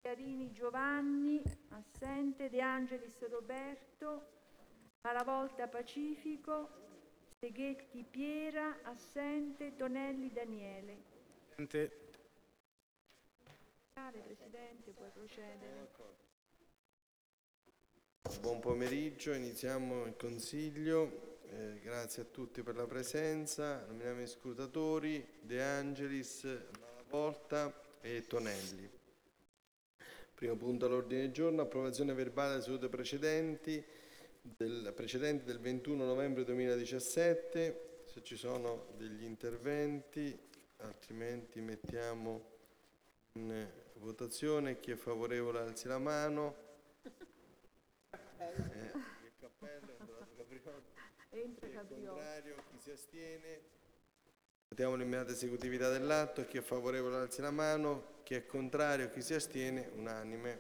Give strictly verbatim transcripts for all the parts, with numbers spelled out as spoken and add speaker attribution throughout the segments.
Speaker 1: Chiarini Giovanni, assente. De Angelis Roberto, Malavolta Pacifico, Seghetti Piera, assente. Tonelli Daniele.
Speaker 2: Presidente.
Speaker 1: Presidente, puoi procedere.
Speaker 3: Buon pomeriggio, iniziamo il Consiglio. Eh, grazie a tutti per la presenza. Nominiamo i scrutatori De Angelis, Malavolta e Tonelli. Primo punto all'ordine del giorno, approvazione verbale delle sedute precedenti del, precedenti del ventuno novembre duemiladiciassette. Se ci sono degli interventi, altrimenti mettiamo in votazione. Chi è favorevole alzi la mano. Eh, il cappello è entrato Caprioti. Chi è contrario, chi si astiene. Votiamo l'immediata esecutività dell'atto. Chi è favorevole alzi la mano. Chi è contrario, chi si astiene, unanime.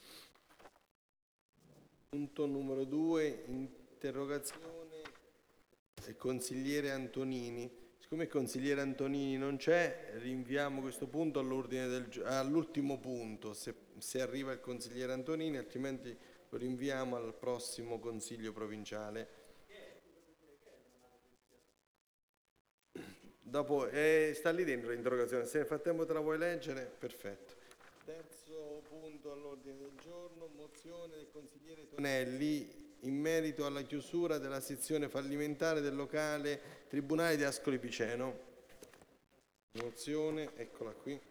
Speaker 3: Punto numero due, interrogazione del consigliere Antonini. Siccome il consigliere Antonini non c'è, rinviamo questo punto all'ordine del gio- all'ultimo punto, se, se arriva il consigliere Antonini, altrimenti lo rinviamo al prossimo Consiglio provinciale. Dopo, eh, sta lì dentro l'interrogazione, se nel frattempo te la vuoi leggere, perfetto. Terzo punto all'ordine del giorno, mozione del consigliere Tonelli in merito alla chiusura della sezione fallimentare del locale Tribunale di Ascoli Piceno. Mozione, eccola qui.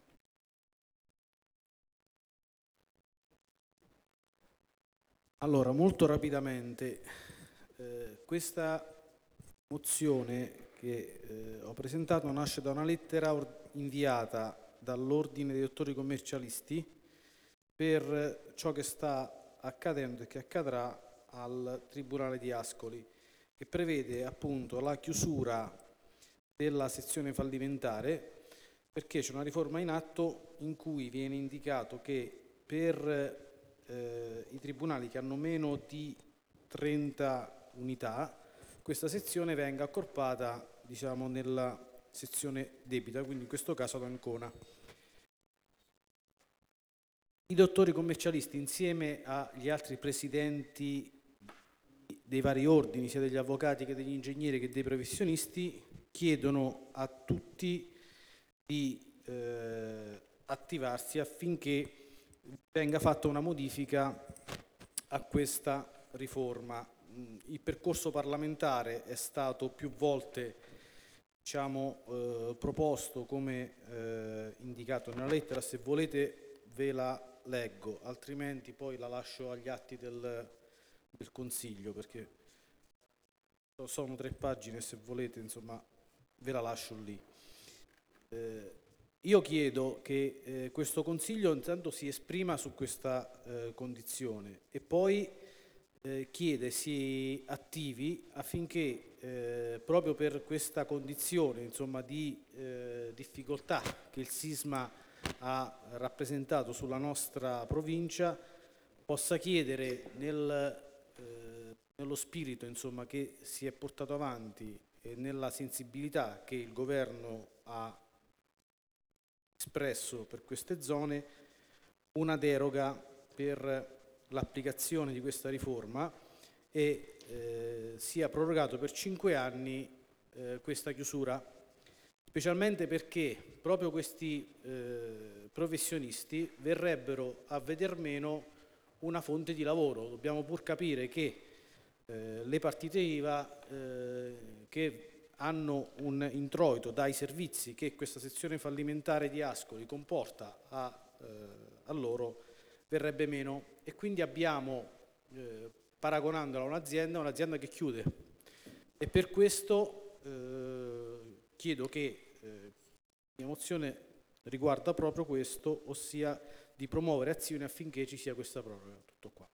Speaker 2: Allora, molto rapidamente, eh, questa mozione che eh, ho presentato nasce da una lettera inviata dall'Ordine dei dottori commercialisti per ciò che sta accadendo e che accadrà al Tribunale di Ascoli, che prevede appunto la chiusura della sezione fallimentare perché c'è una riforma in atto in cui viene indicato che per eh, i tribunali che hanno meno di trenta unità questa sezione venga accorpata, diciamo, nella sezione debita, quindi in questo caso ad Ancona. I dottori commercialisti, insieme agli altri presidenti dei vari ordini, sia degli avvocati che degli ingegneri che dei professionisti, chiedono a tutti di eh, attivarsi affinché venga fatta una modifica a questa riforma. Il percorso parlamentare è stato più volte, diciamo, eh, proposto come eh, indicato nella lettera. Se volete ve la leggo, altrimenti poi la lascio agli atti del, del Consiglio, perché sono tre pagine, se volete, insomma, ve la lascio lì. Eh, io chiedo che eh, questo Consiglio intanto si esprima su questa eh, condizione e poi eh, chiede si attivi affinché eh, proprio per questa condizione, insomma, di eh, difficoltà che il sisma ha rappresentato sulla nostra provincia, possa chiedere nel, eh, nello spirito, insomma, che si è portato avanti e nella sensibilità che il governo ha espresso per queste zone, una deroga per l'applicazione di questa riforma e eh, sia prorogato per cinque anni eh, questa chiusura, specialmente perché proprio questi eh, professionisti verrebbero a veder meno una fonte di lavoro. Dobbiamo pur capire che eh, le partite I V A eh, che hanno un introito dai servizi che questa sezione fallimentare di Ascoli comporta a, eh, a loro verrebbe meno, e quindi abbiamo, eh, paragonandola a un'azienda, un'azienda che chiude, e per questo eh, chiedo che eh, la mia mozione riguarda proprio questo, ossia di promuovere azioni affinché ci sia questa proroga. Tutto qua.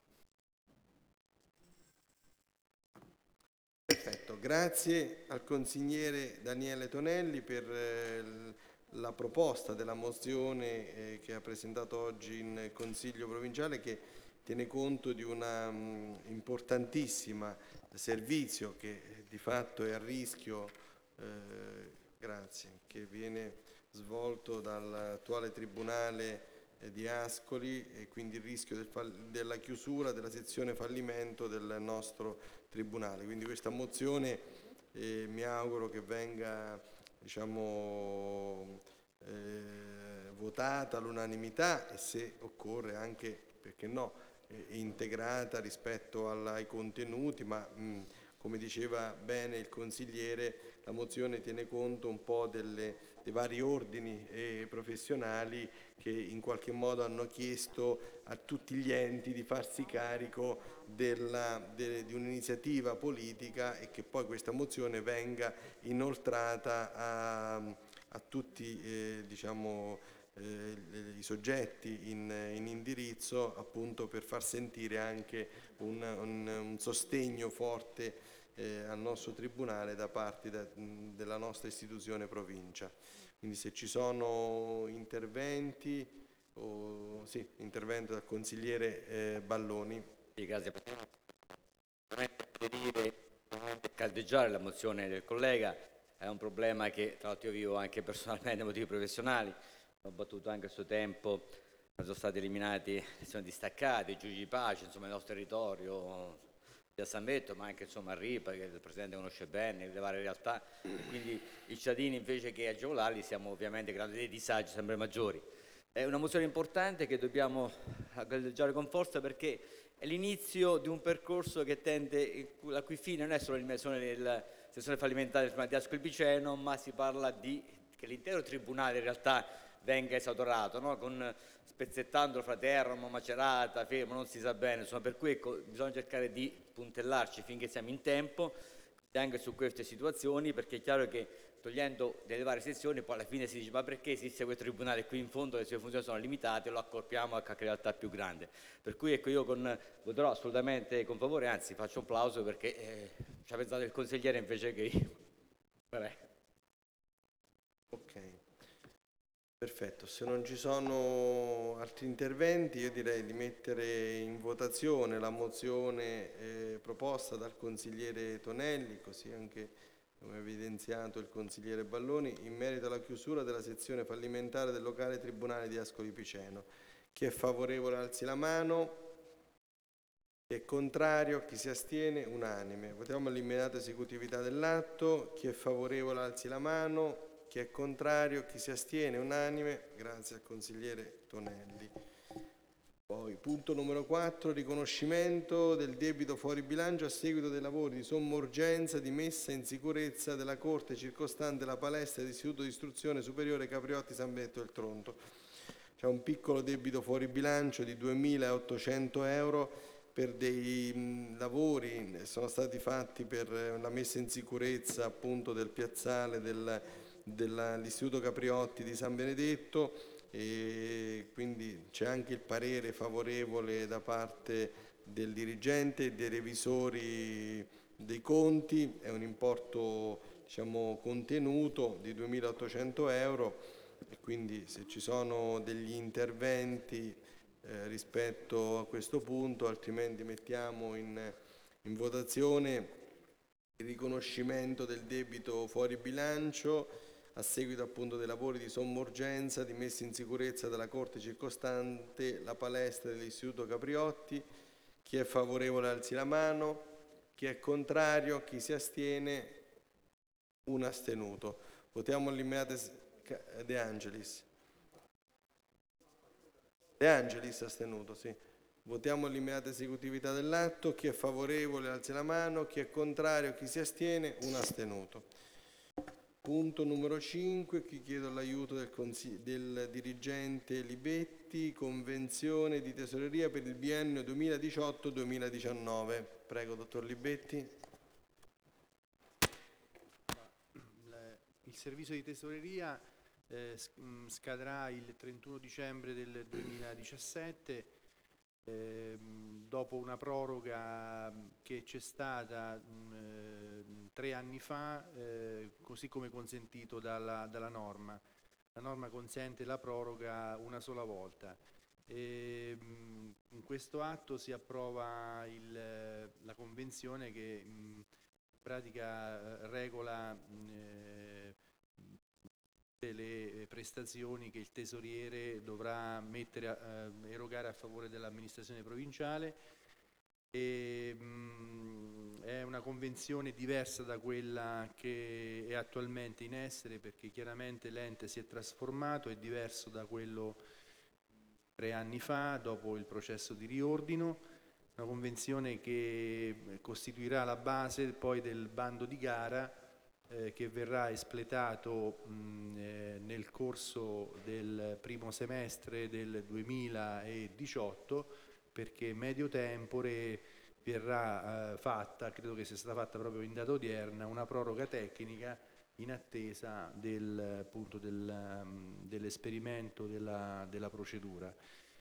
Speaker 3: Perfetto, grazie al consigliere Daniele Tonelli per eh, la proposta della mozione eh, che ha presentato oggi in Consiglio provinciale, che tiene conto di un um, importantissimo servizio che eh, di fatto è a rischio, eh, grazie, che viene svolto dall'attuale Tribunale eh, di Ascoli e quindi il rischio del fall- della chiusura della sezione fallimento del nostro Tribunale. Quindi questa mozione eh, mi auguro che venga, diciamo, eh, votata all'unanimità e, se occorre, anche, perché no, eh, integrata rispetto alla- ai contenuti, ma mh, come diceva bene il consigliere, la mozione tiene conto un po' delle, dei vari ordini eh, professionali che in qualche modo hanno chiesto a tutti gli enti di farsi carico della, de, di un'iniziativa politica e che poi questa mozione venga inoltrata a, a tutti eh, diciamo, eh, i soggetti in, in indirizzo, appunto per far sentire anche un, un, un sostegno forte eh, al nostro Tribunale da parte da, della nostra istituzione provincia. Quindi se ci sono interventi, o, sì, intervento dal consigliere eh, Balloni.
Speaker 4: Sì, grazie Presidente. Caldeggiare la mozione del collega è un problema che tra l'altro io vivo anche personalmente da motivi professionali, ho battuto anche a suo tempo, sono stati eliminati le sezioni distaccate, i giudici di pace, insomma nel nostro territorio, a San Benedetto, ma anche insomma a Ripa, che il Presidente conosce bene, le varie realtà, e quindi i cittadini invece che agevolarli stiamo ovviamente creando dei disagi sempre maggiori. È una mozione importante che dobbiamo caldeggiare con forza perché è l'inizio di un percorso che tende, la cui fine non è solo l'eliminazione della sezione fallimentare del Tribunale di Ascoli Piceno, ma si parla di che l'intero Tribunale in realtà venga esautorato, no? Con, spezzettandolo fra Teramo, Macerata, Fermo, non si sa bene, insomma, per cui ecco, bisogna cercare di puntellarci finché siamo in tempo anche su queste situazioni, perché è chiaro che togliendo delle varie sezioni poi alla fine si dice ma perché esiste questo tribunale qui in fondo, le sue funzioni sono limitate, lo accorpiamo a qualche realtà più grande, per cui ecco io con, voterò assolutamente con favore, anzi faccio un plauso perché eh, ci ha pensato il consigliere invece che io.
Speaker 3: Ok, perfetto, se non ci sono altri interventi io direi di mettere in votazione la mozione eh, proposta dal consigliere Tonelli, così anche come ha evidenziato il consigliere Balloni, in merito alla chiusura della sezione fallimentare del locale Tribunale di Ascoli Piceno. Chi è favorevole alzi la mano, chi è contrario, chi si astiene, unanime. Votiamo l'immediata esecutività dell'atto, chi è favorevole alzi la mano, chi è contrario, chi si astiene, unanime. Grazie al consigliere Tonelli. Poi, punto numero quattro, riconoscimento del debito fuori bilancio a seguito dei lavori di somma urgenza di messa in sicurezza della corte circostante la palestra dell'Istituto di Istruzione Superiore Capriotti San Benedetto del Tronto. C'è un piccolo debito fuori bilancio di duemilaottocento euro per dei mh, lavori che sono stati fatti per la messa in sicurezza appunto del piazzale del, dell'Istituto Capriotti di San Benedetto, e quindi c'è anche il parere favorevole da parte del dirigente e dei revisori dei conti. È un importo, diciamo, contenuto di duemilaottocento euro e quindi se ci sono degli interventi eh, rispetto a questo punto, altrimenti mettiamo in, in votazione il riconoscimento del debito fuori bilancio a seguito appunto dei lavori di somma urgenza di messa in sicurezza della corte circostante la palestra dell'Istituto Capriotti. Chi è favorevole alzi la mano, chi è contrario, chi si astiene, un astenuto. Votiamo l'immediata De Angelis. De Angelis astenuto, sì. Votiamo l'immediata esecutività dell'atto. Chi è favorevole alzi la mano, chi è contrario, chi si astiene, un astenuto. Punto numero cinque, qui chiedo l'aiuto del, del dirigente Libetti, convenzione di tesoreria per il biennio duemiladiciotto duemiladiciannove. Prego, dottor Libetti.
Speaker 5: Il servizio di tesoreria eh, scadrà il trentuno dicembre del duemiladiciassette. Eh, dopo una proroga che c'è stata eh, tre anni fa, eh, così come consentito dalla, dalla norma. La norma consente la proroga una sola volta. E, mh, in questo atto si approva il, la convenzione che mh, in pratica regola mh, le prestazioni che il tesoriere dovrà mettere a, eh, erogare a favore dell'amministrazione provinciale. E, mh, è una convenzione diversa da quella che è attualmente in essere, perché chiaramente l'ente si è trasformato, è diverso da quello tre anni fa dopo il processo di riordino. Una convenzione che costituirà la base poi del bando di gara eh, che verrà espletato mh, eh, nel corso del primo semestre del duemiladiciotto, perché medio tempore verrà eh, fatta, credo che sia stata fatta proprio in data odierna, una proroga tecnica in attesa del, appunto, del, um, dell'esperimento della, della procedura.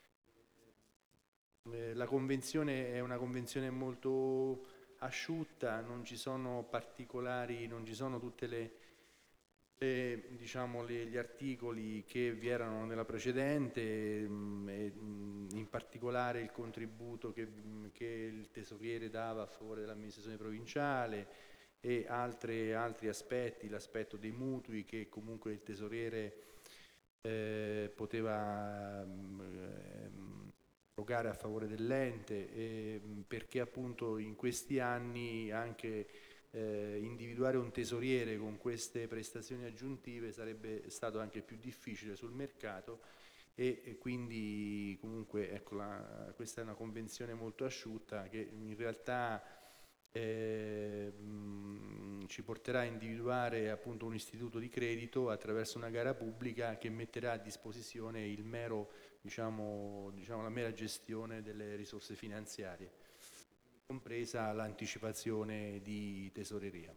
Speaker 5: Eh, la convenzione è una convenzione molto asciutta, non ci sono particolari, non ci sono tutte le, le, diciamo, le, gli articoli che vi erano nella precedente, mh, e, mh, in particolare il contributo che, mh, che il tesoriere dava a favore dell'amministrazione provinciale e altre, altri aspetti, l'aspetto dei mutui che comunque il tesoriere eh, poteva mh, erogare a favore dell'ente, eh, perché appunto in questi anni anche eh, individuare un tesoriere con queste prestazioni aggiuntive sarebbe stato anche più difficile sul mercato, e, e quindi comunque ecco, la, questa è una convenzione molto asciutta che in realtà eh, mh, ci porterà a individuare appunto un istituto di credito attraverso una gara pubblica che metterà a disposizione il mero, diciamo, diciamo la mera gestione delle risorse finanziarie, compresa l'anticipazione di tesoreria.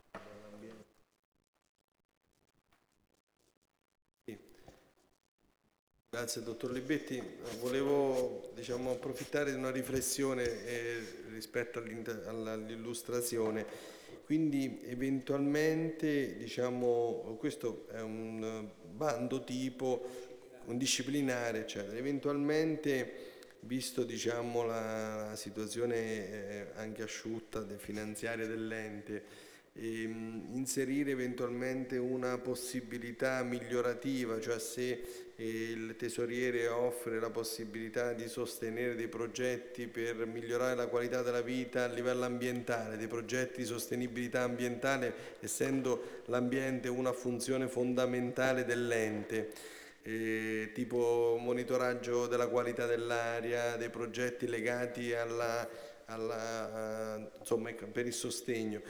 Speaker 3: Grazie dottor Libetti. Volevo diciamo, approfittare di una riflessione eh, rispetto all'illustrazione. Quindi eventualmente diciamo, questo è un bando tipo, un disciplinare, eccetera. Eventualmente, visto diciamo, la situazione eh, anche asciutta finanziaria dell'ente, ehm, inserire eventualmente una possibilità migliorativa, cioè se il tesoriere offre la possibilità di sostenere dei progetti per migliorare la qualità della vita a livello ambientale, dei progetti di sostenibilità ambientale, essendo l'ambiente una funzione fondamentale dell'ente, eh, tipo monitoraggio della qualità dell'aria, dei progetti legati alla, alla, insomma, per il sostegno.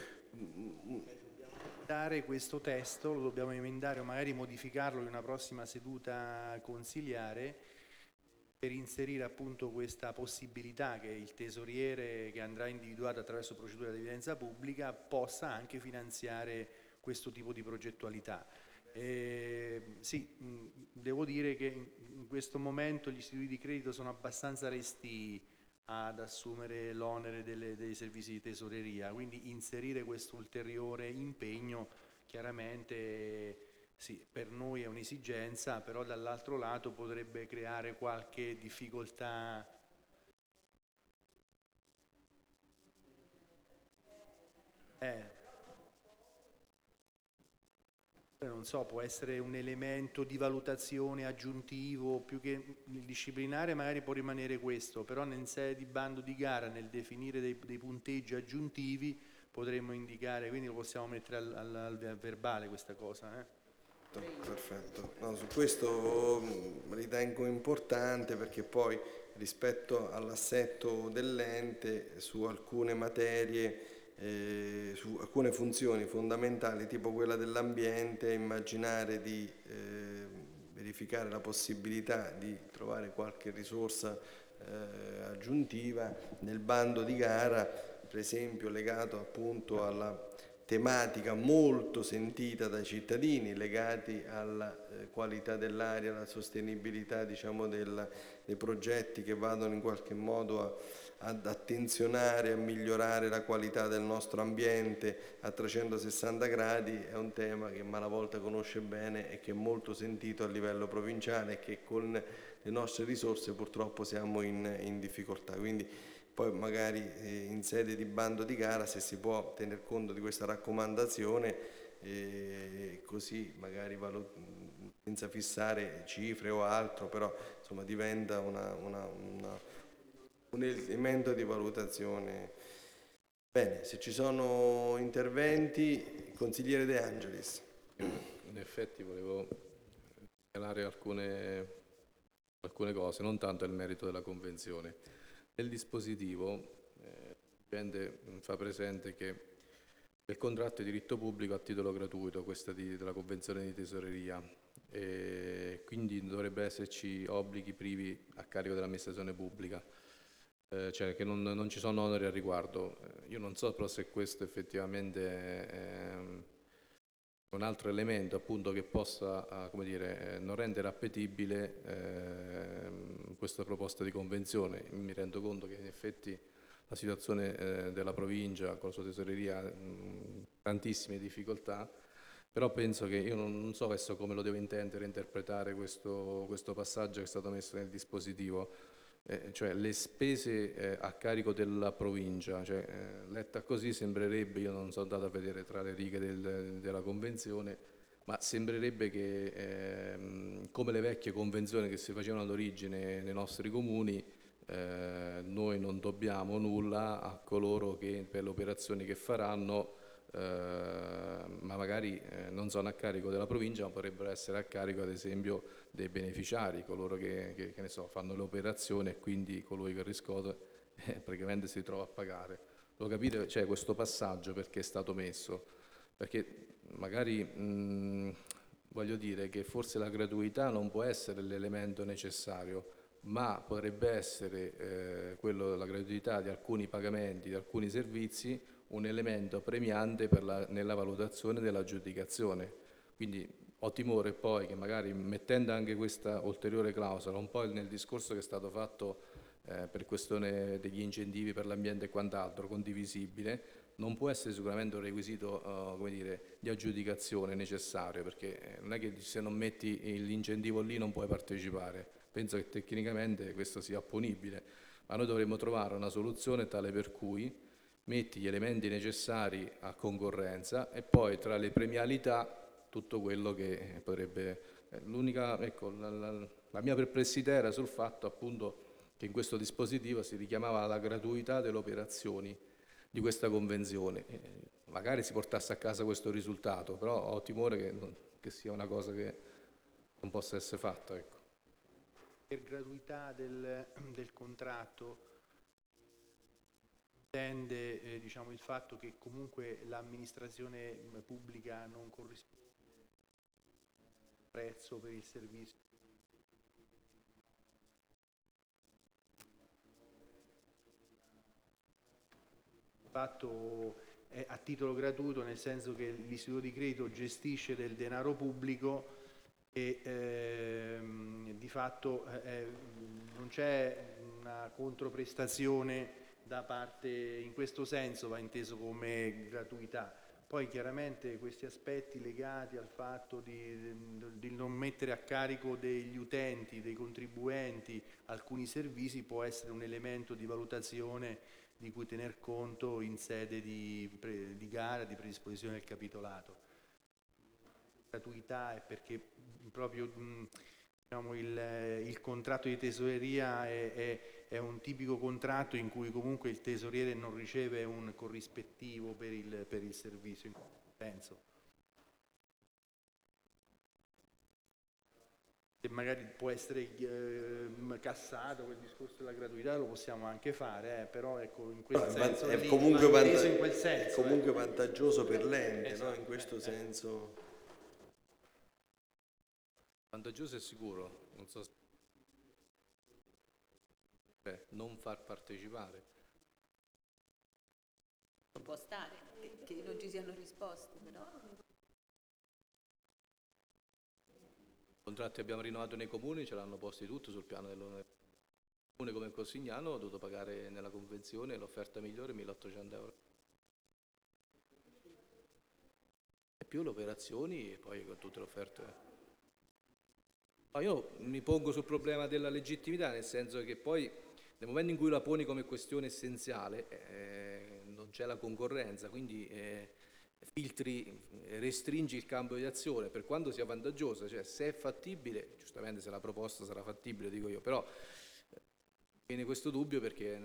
Speaker 5: Questo testo lo dobbiamo emendare o magari modificarlo in una prossima seduta consiliare per inserire appunto questa possibilità che il tesoriere, che andrà individuato attraverso procedura di evidenza pubblica, possa anche finanziare questo tipo di progettualità. Eh, sì, mh, devo dire che in questo momento gli istituti di credito sono abbastanza restii ad assumere l'onere dei servizi di tesoreria, quindi inserire questo ulteriore impegno chiaramente sì, per noi è un'esigenza, però dall'altro lato potrebbe creare qualche difficoltà. Eh. Non so, può essere un elemento di valutazione aggiuntivo, più che il disciplinare magari può rimanere questo, però in sede di bando di gara, nel definire dei, dei punteggi aggiuntivi, potremmo indicare, quindi lo possiamo mettere al, al, al verbale questa cosa. Eh?
Speaker 3: Perfetto, no, su questo ritengo importante, perché poi rispetto all'assetto dell'ente su alcune materie, Eh, su alcune funzioni fondamentali tipo quella dell'ambiente, immaginare di eh, verificare la possibilità di trovare qualche risorsa eh, aggiuntiva nel bando di gara, per esempio legato appunto alla tematica molto sentita dai cittadini, legati alla eh, qualità dell'aria, alla sostenibilità diciamo, del, dei progetti che vadano in qualche modo a ad attenzionare, a migliorare la qualità del nostro ambiente a trecentosessanta gradi, è un tema che Malavolta conosce bene e che è molto sentito a livello provinciale e che con le nostre risorse purtroppo siamo in, in difficoltà. Quindi poi magari eh, in sede di bando di gara, se si può tener conto di questa raccomandazione, e così magari valut- senza fissare cifre o altro, però insomma diventa una, una, una, un elemento di valutazione. Bene, se ci sono interventi, consigliere De Angelis.
Speaker 6: In effetti volevo segnalare alcune, alcune cose, non tanto il merito della convenzione. Nel dispositivo eh, dipende, fa presente che il contratto di diritto pubblico a titolo gratuito, questa di, della convenzione di tesoreria, e quindi dovrebbe esserci obblighi privi a carico dell'amministrazione pubblica, eh, cioè che non, non ci sono oneri al riguardo. Eh, io non so però se questo effettivamente è un altro elemento appunto che possa come dire, non rendere appetibile eh, questa proposta di convenzione. Mi rendo conto che in effetti la situazione eh, della provincia con la sua tesoreria ha tantissime difficoltà, però penso che io non, non so adesso come lo devo intendere, interpretare questo, questo passaggio che è stato messo nel dispositivo, eh, cioè le spese eh, a carico della provincia, cioè, eh, letta così sembrerebbe, io non sono andato a vedere tra le righe del, della convenzione, ma sembrerebbe che eh, come le vecchie convenzioni che si facevano all'origine nei nostri comuni, Eh, noi non dobbiamo nulla a coloro che per le operazioni che faranno, eh, ma magari eh, non sono a carico della provincia, ma potrebbero essere a carico ad esempio dei beneficiari, coloro che, che, che ne so, fanno le operazioni e quindi colui che riscuote eh, praticamente si trova a pagare. Devo capire, cioè, questo passaggio perché è stato messo, perché magari mh, voglio dire che forse la gratuità non può essere l'elemento necessario, ma potrebbe essere eh, quello della gratuità di alcuni pagamenti, di alcuni servizi, un elemento premiante per la, nella valutazione dell'aggiudicazione. Quindi ho timore poi che magari mettendo anche questa ulteriore clausola, un po' nel discorso che è stato fatto eh, per questione degli incentivi per l'ambiente e quant'altro, condivisibile, non può essere sicuramente un requisito uh, come dire, di aggiudicazione necessario, perché non è che se non metti l'incentivo lì non puoi partecipare. Penso che tecnicamente questo sia opponibile, ma noi dovremmo trovare una soluzione tale per cui metti gli elementi necessari a concorrenza e poi tra le premialità tutto quello che potrebbe... L'unica, ecco, la, la, la mia perplessità era sul fatto appunto che in questo dispositivo si richiamava la gratuità delle operazioni di questa convenzione. Eh, magari si portasse a casa questo risultato, però ho timore che, non, che sia una cosa che non possa essere fatta, ecco.
Speaker 5: Per gratuità del, del contratto intende eh, diciamo, il fatto che comunque l'amministrazione pubblica non corrisponde al prezzo per il servizio. Il fatto è a titolo gratuito, nel senso che l'istituto di credito gestisce del denaro pubblico e ehm, di fatto eh, non c'è una controprestazione da parte, in questo senso va inteso come gratuità. Poi chiaramente questi aspetti legati al fatto di, di non mettere a carico degli utenti, dei contribuenti alcuni servizi può essere un elemento di valutazione di cui tener conto in sede di, pre, di gara, di predisposizione del capitolato. Gratuità è perché proprio diciamo, il, il contratto di tesoreria è, è, è un tipico contratto in cui comunque il tesoriere non riceve un corrispettivo per il, per il servizio, in questo senso. E magari può essere eh, cassato quel discorso della gratuità, lo possiamo anche fare, eh, però ecco, in quel
Speaker 3: no,
Speaker 5: senso
Speaker 3: è,
Speaker 5: lì,
Speaker 3: comunque, vanta-
Speaker 5: in quel senso,
Speaker 3: è comunque
Speaker 5: eh.
Speaker 3: vantaggioso per l'ente,
Speaker 5: esatto,
Speaker 3: no? In questo
Speaker 5: eh,
Speaker 3: senso.
Speaker 6: Vantaggioso è sicuro, non so se... Beh, non far partecipare.
Speaker 7: Non può stare, che non ci siano risposte, però.
Speaker 6: I contratti abbiamo rinnovato nei comuni, ce l'hanno posti tutti sul piano dell'onore. Il comune come Cossignano ha dovuto pagare nella convenzione l'offerta migliore milleottocento euro. E più le operazioni e poi con tutte le offerte. Ma io mi pongo sul problema della legittimità, nel senso che poi nel momento in cui la poni come questione essenziale eh, non c'è la concorrenza, quindi eh, filtri, restringi il campo di azione per quanto sia vantaggiosa, cioè se è fattibile, giustamente se la proposta sarà fattibile dico io, però viene questo dubbio perché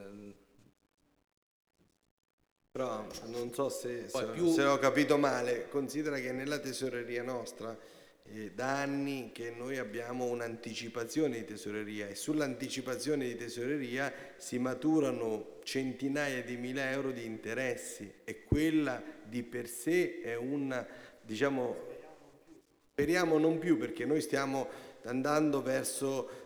Speaker 3: però non so se, se,
Speaker 6: più...
Speaker 3: se ho capito male, considera che nella tesoreria nostra eh, da anni che noi abbiamo un'anticipazione di tesoreria e sull'anticipazione di tesoreria si maturano centinaia di mila euro di interessi e quella di per sé è una, diciamo, speriamo non più perché noi stiamo andando verso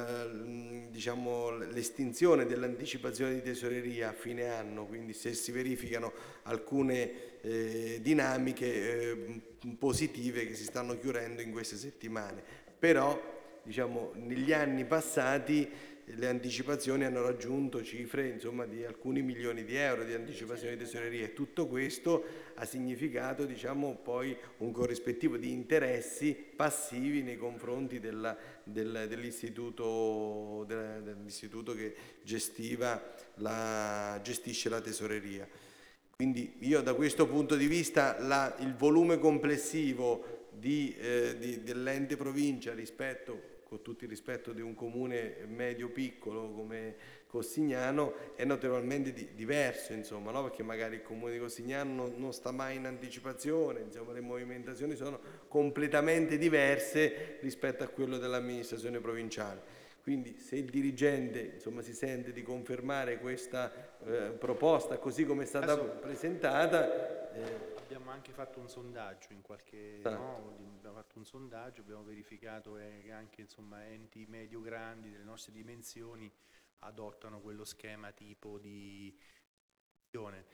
Speaker 3: eh, diciamo, l'estinzione dell'anticipazione di tesoreria a fine anno, quindi se si verificano alcune eh, dinamiche eh, positive che si stanno chiudendo in queste settimane, però diciamo, negli anni passati le anticipazioni hanno raggiunto cifre insomma, di alcuni milioni di euro di anticipazione di tesoreria e tutto questo ha significato diciamo, poi un corrispettivo di interessi passivi nei confronti della, del, dell'istituto, della, dell'istituto che gestiva la, gestisce la tesoreria. Quindi io da questo punto di vista la, il volume complessivo di, eh, di, dell'ente provincia rispetto con tutto il rispetto di un comune medio-piccolo come Cossignano, è notevolmente di, diverso, insomma, no? Perché magari il comune di Cossignano non, non sta mai in anticipazione, insomma, le movimentazioni sono completamente diverse rispetto a quello dell'amministrazione provinciale. Quindi se il dirigente insomma, si sente di confermare questa eh, proposta così come è stata Adesso, presentata... Eh,
Speaker 5: abbiamo anche fatto un sondaggio in qualche
Speaker 3: ah.
Speaker 5: no, abbiamo fatto un sondaggio, abbiamo verificato che anche insomma, enti medio-grandi delle nostre dimensioni adottano quello schema tipo di gestione.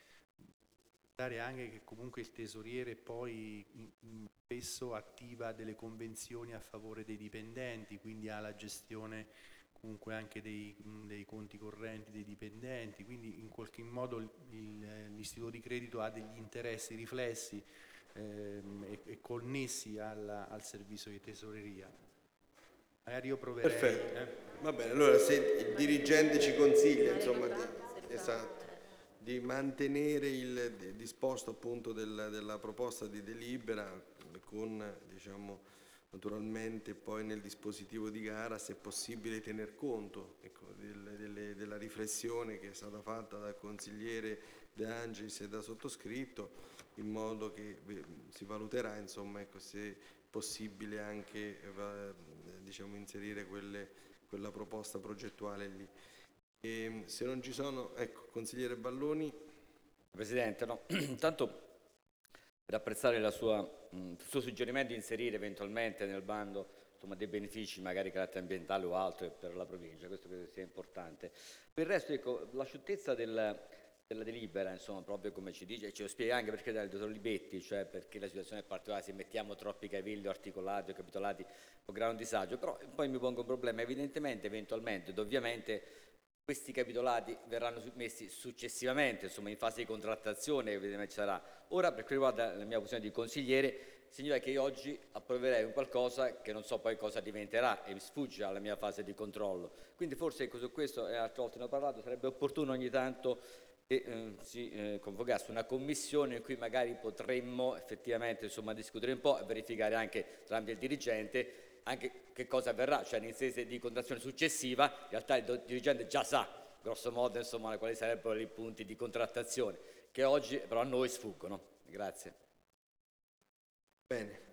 Speaker 5: Notare anche che comunque il tesoriere poi spesso attiva delle convenzioni a favore dei dipendenti, quindi ha la gestione comunque anche dei, dei conti correnti dei dipendenti, quindi in qualche modo il, il, l'istituto di credito ha degli interessi riflessi ehm, e, e connessi alla, al servizio di tesoreria. Magari io proverei...
Speaker 3: Perfetto,
Speaker 5: eh.
Speaker 3: va bene, allora se il dirigente ci consiglia insomma, di, esatto, di mantenere il disposto appunto del, della proposta di delibera con diciamo naturalmente poi nel dispositivo di gara se è possibile tener conto ecco, del, delle, della riflessione che è stata fatta dal consigliere De Angelis e da sottoscritto in modo che beh, si valuterà insomma ecco, se è possibile anche eh, diciamo, inserire quelle, quella proposta progettuale lì. E se non ci sono, ecco, consigliere Balloni.
Speaker 4: Presidente, no, intanto per apprezzare la sua, mh, il suo suggerimento di inserire eventualmente nel bando insomma, dei benefici, magari carattere ambientale o altro per la provincia, questo credo sia importante. Per il resto, ecco, l'asciuttezza del, della delibera, insomma, proprio come ci dice, e ce lo spiega anche perché dal dottor Libetti, cioè perché la situazione è particolare, se mettiamo troppi cavilli o articolati o capitolati può creare un disagio, però poi mi pongo un problema, evidentemente, eventualmente, ed ovviamente questi capitolati verranno messi successivamente, insomma, in fase di contrattazione, evidentemente ci sarà. Ora, per quanto riguarda la mia posizione di consigliere, significa che io oggi approverei un qualcosa che non so poi cosa diventerà e mi sfugge alla mia fase di controllo. Quindi forse ecco, su questo, e altre volte ne ho parlato, sarebbe opportuno ogni tanto che eh, si eh, convocasse una commissione in cui magari potremmo effettivamente insomma, discutere un po' e verificare anche tramite il dirigente anche che cosa avverrà, cioè in sede di contrattazione successiva, in realtà il dirigente già sa, grosso modo, insomma, quali sarebbero i punti di contrattazione, che oggi però a noi sfuggono. Grazie.
Speaker 3: Bene.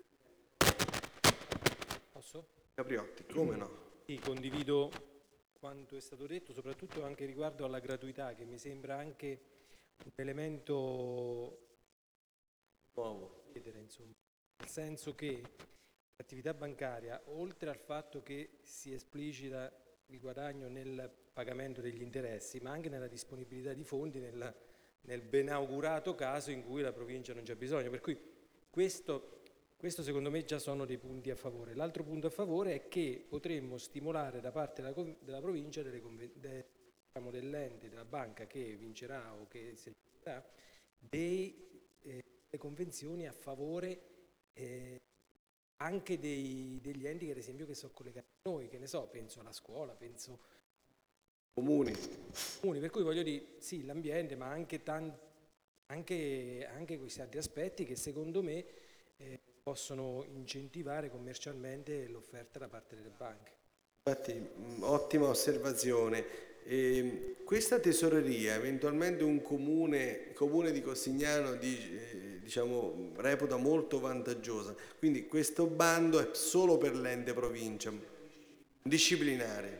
Speaker 8: Posso?
Speaker 3: Capriotti, come no?
Speaker 8: Sì, condivido quanto è stato detto, soprattutto anche riguardo alla gratuità, che mi sembra anche un elemento
Speaker 3: nuovo,
Speaker 8: insomma, nel senso che l'attività bancaria, oltre al fatto che si esplicita il guadagno nel pagamento degli interessi, ma anche nella disponibilità di fondi nel, nel benaugurato caso in cui la provincia non c'è bisogno. Per cui questo, questo secondo me già sono dei punti a favore. L'altro punto a favore è che potremmo stimolare da parte della, della provincia delle, de, diciamo, dell'ente, della banca che vincerà o che si vincerà, dei, eh, delle convenzioni a favore eh, anche dei, degli enti che ad esempio che sono collegati a noi, che ne so, penso alla scuola, penso
Speaker 3: comuni.
Speaker 8: comuni, per cui voglio dire, sì, l'ambiente, ma anche tanti anche, anche questi altri aspetti che secondo me eh, possono incentivare commercialmente l'offerta da parte delle banche.
Speaker 3: Infatti, mh, ottima osservazione. E questa tesoreria, eventualmente un comune, comune di Cossignano di, eh, diciamo, reputa molto vantaggiosa, quindi questo bando è solo per l'ente provincia, disciplinare.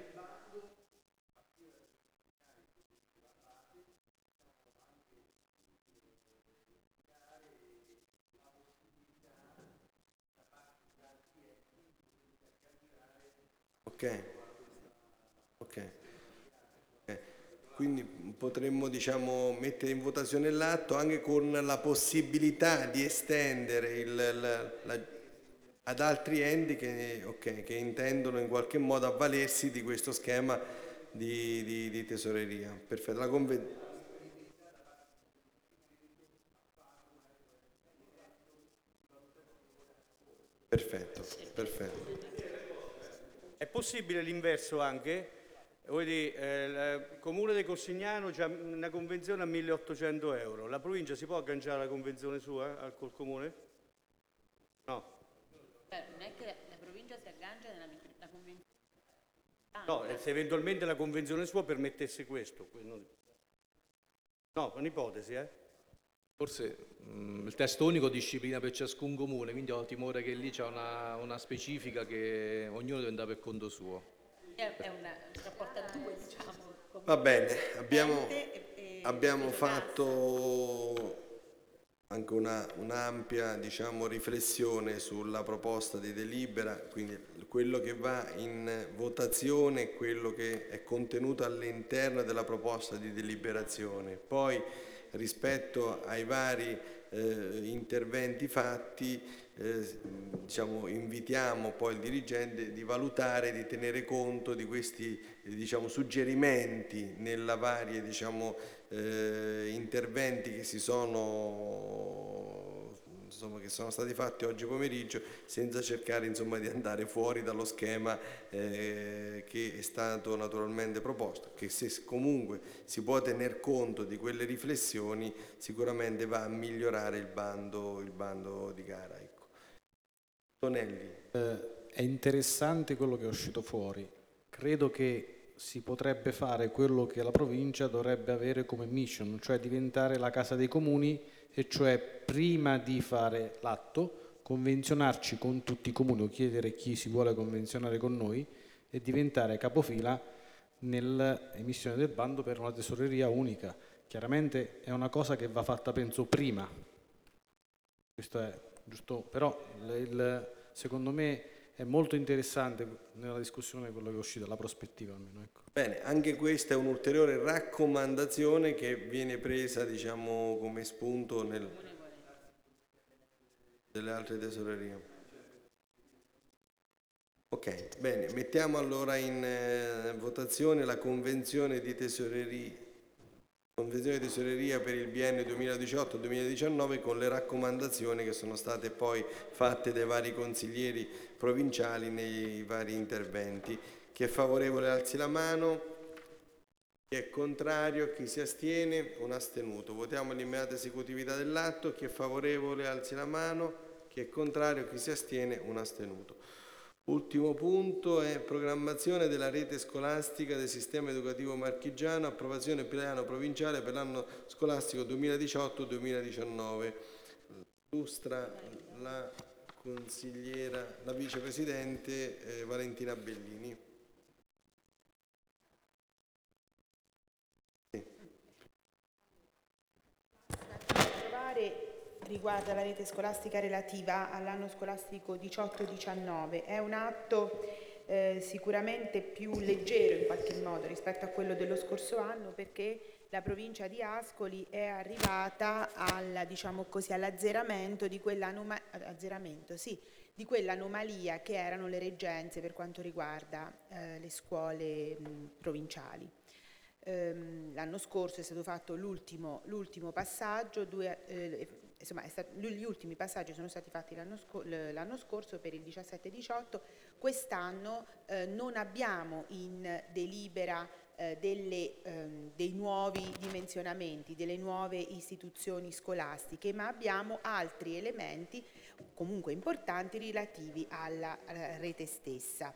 Speaker 3: Ok, ok. Eh, Quindi potremmo, diciamo, mettere in votazione l'atto anche con la possibilità di estendere il, la- la- ad altri enti che, ok, che intendono in qualche modo avvalersi di questo schema di, di- di tesoreria. Perfetto. La conven- perfetto, perfetto.
Speaker 2: È possibile l'inverso anche? Vuol dire, eh, il Comune di Cossignano c'ha una convenzione a milleottocento euro, la provincia si può agganciare alla convenzione sua, al col Comune? No.
Speaker 7: Cioè, non è che la provincia si aggancia nella la convenzione.
Speaker 2: No, eh, se eventualmente la convenzione sua permettesse questo. No, è un'ipotesi, eh?
Speaker 6: Forse mh, il testo unico disciplina per ciascun comune, quindi ho timore che lì c'è una, una specifica che ognuno deve andare per conto suo.
Speaker 7: È è una, un rapporto a due, diciamo.
Speaker 3: Va bene, abbiamo,
Speaker 7: ente e- e
Speaker 3: abbiamo
Speaker 7: ufficio cassa.
Speaker 3: fatto anche una, un'ampia, diciamo, riflessione sulla proposta di delibera, quindi quello che va in votazione è quello che è contenuto all'interno della proposta di deliberazione. Poi rispetto ai vari eh, interventi fatti, eh, diciamo, invitiamo poi il dirigente di valutare, di tenere conto di questi eh, diciamo, suggerimenti nella varie, diciamo, eh, interventi che si sono, insomma, che sono stati fatti oggi pomeriggio, senza cercare, insomma, di andare fuori dallo schema eh, che è stato naturalmente proposto, che se comunque si può tener conto di quelle riflessioni sicuramente va a migliorare il bando, il bando di gara. Ecco. Tonelli.
Speaker 2: Eh, è interessante quello che è uscito fuori. Credo che si potrebbe fare quello che la provincia dovrebbe avere come mission, cioè diventare la casa dei comuni, e cioè prima di fare l'atto convenzionarci con tutti i comuni o chiedere chi si vuole convenzionare con noi e diventare capofila nell'emissione del bando per una tesoreria unica. Chiaramente è una cosa che va fatta, penso, prima. Questo è giusto, però il, secondo me è molto interessante nella discussione quello che è uscito, la prospettiva almeno. Ecco.
Speaker 3: Bene, anche questa è un'ulteriore raccomandazione che viene presa, diciamo, come spunto nel, delle altre tesorerie. Ok, bene, mettiamo allora in eh, votazione la convenzione di tesoreria. Convenzione di tesoreria per il biennio duemiladiciotto duemiladiciannove con le raccomandazioni che sono state poi fatte dai vari consiglieri provinciali nei vari interventi. Chi è favorevole alzi la mano, chi è contrario, chi si astiene, un astenuto. Votiamo l'immediata esecutività dell'atto, chi è favorevole alzi la mano, chi è contrario, chi si astiene, un astenuto. Ultimo punto è programmazione della rete scolastica del sistema educativo marchigiano, approvazione piano provinciale per l'anno scolastico duemiladiciotto duemiladiciannove. Illustra la consigliera, la vicepresidente eh, Valentina Bellini. Sì.
Speaker 9: Riguarda la rete scolastica relativa all'anno scolastico diciotto diciannove. È un atto eh, sicuramente più leggero in qualche modo rispetto a quello dello scorso anno, perché la provincia di Ascoli è arrivata al, diciamo così, all'azzeramento di quell'anomalia, sì, di quell'anomalia che erano le reggenze per quanto riguarda eh, le scuole mh, provinciali. L'anno scorso è stato fatto l'ultimo, l'ultimo passaggio, due, eh, insomma è stato, gli ultimi passaggi sono stati fatti l'anno, scor- l'anno scorso per il diciassette diciotto. Quest'anno eh, non abbiamo in delibera eh, delle, ehm, dei nuovi dimensionamenti, delle nuove istituzioni scolastiche, ma abbiamo altri elementi comunque importanti relativi alla, alla rete stessa.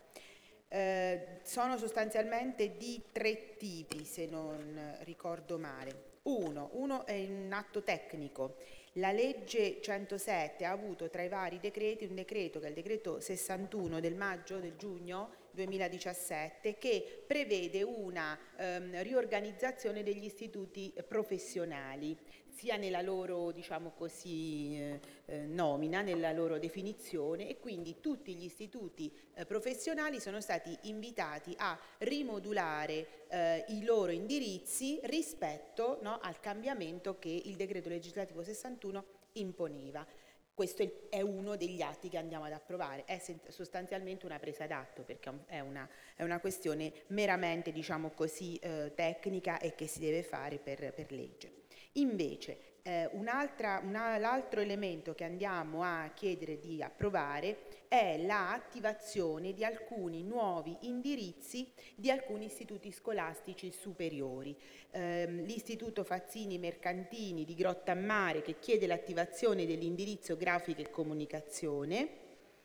Speaker 9: Eh, sono sostanzialmente di tre tipi, se non ricordo male. Uno, uno è un atto tecnico. La legge centosette ha avuto tra i vari decreti un decreto che è il decreto sessantuno del maggio, del giugno duemiladiciassette, che prevede una ehm, riorganizzazione degli istituti professionali, sia nella loro, diciamo così, eh, eh, nomina, nella loro definizione, e quindi tutti gli istituti eh, professionali sono stati invitati a rimodulare eh, i loro indirizzi rispetto, no, al cambiamento che il decreto legislativo sessantuno imponeva. Questo è uno degli atti che andiamo ad approvare, è sostanzialmente una presa d'atto, perché è una, è una questione meramente, diciamo così, eh, tecnica e che si deve fare per, per legge. Invece, eh, un'altra, una, l'altro elemento che andiamo a chiedere di approvare è l'attivazione di alcuni nuovi indirizzi di alcuni istituti scolastici superiori. Eh, L'Istituto Fazzini Mercantini di Grottammare, che chiede l'attivazione dell'indirizzo grafica e comunicazione,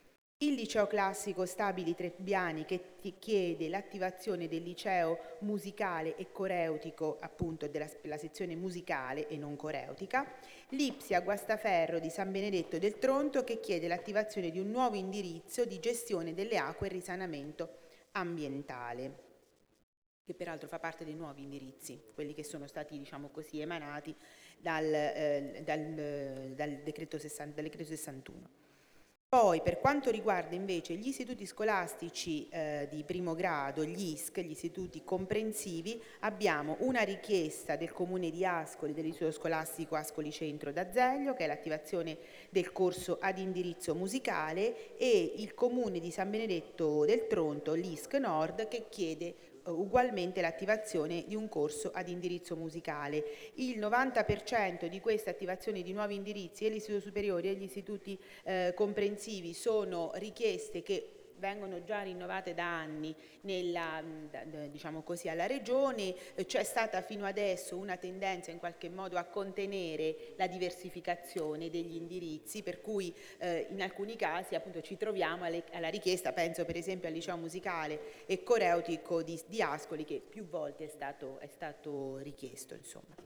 Speaker 9: il Liceo Classico Stabili Trebbiani, che ti chiede l'attivazione del liceo musicale e coreutico, appunto della, della sezione musicale e non coreutica, l'Ipsia Guastaferro di San Benedetto del Tronto, che chiede l'attivazione di un nuovo indirizzo di gestione delle acque e risanamento ambientale, che peraltro fa parte dei nuovi indirizzi, quelli che sono stati, diciamo così, emanati dal, eh, dal, dal decreto sessantuno. Poi, per quanto riguarda invece gli istituti scolastici eh, di primo grado, gli I S C, gli istituti comprensivi, abbiamo una richiesta del Comune di Ascoli, dell'Istituto Scolastico Ascoli Centro d'Azeglio, che è l'attivazione del corso ad indirizzo musicale, e il Comune di San Benedetto del Tronto, l'I S C Nord, che chiede ugualmente l'attivazione di un corso ad indirizzo musicale. Il novanta per cento di queste attivazioni di nuovi indirizzi e l'Istituto Superiore e gli istituti eh, comprensivi sono richieste che vengono già rinnovate da anni nella, diciamo così, alla Regione. C'è stata fino adesso una tendenza in qualche modo a contenere la diversificazione degli indirizzi, per cui eh, in alcuni casi appunto ci troviamo alle, alla richiesta, penso per esempio al liceo musicale e coreutico di, di Ascoli, che più volte è stato, è stato richiesto, insomma.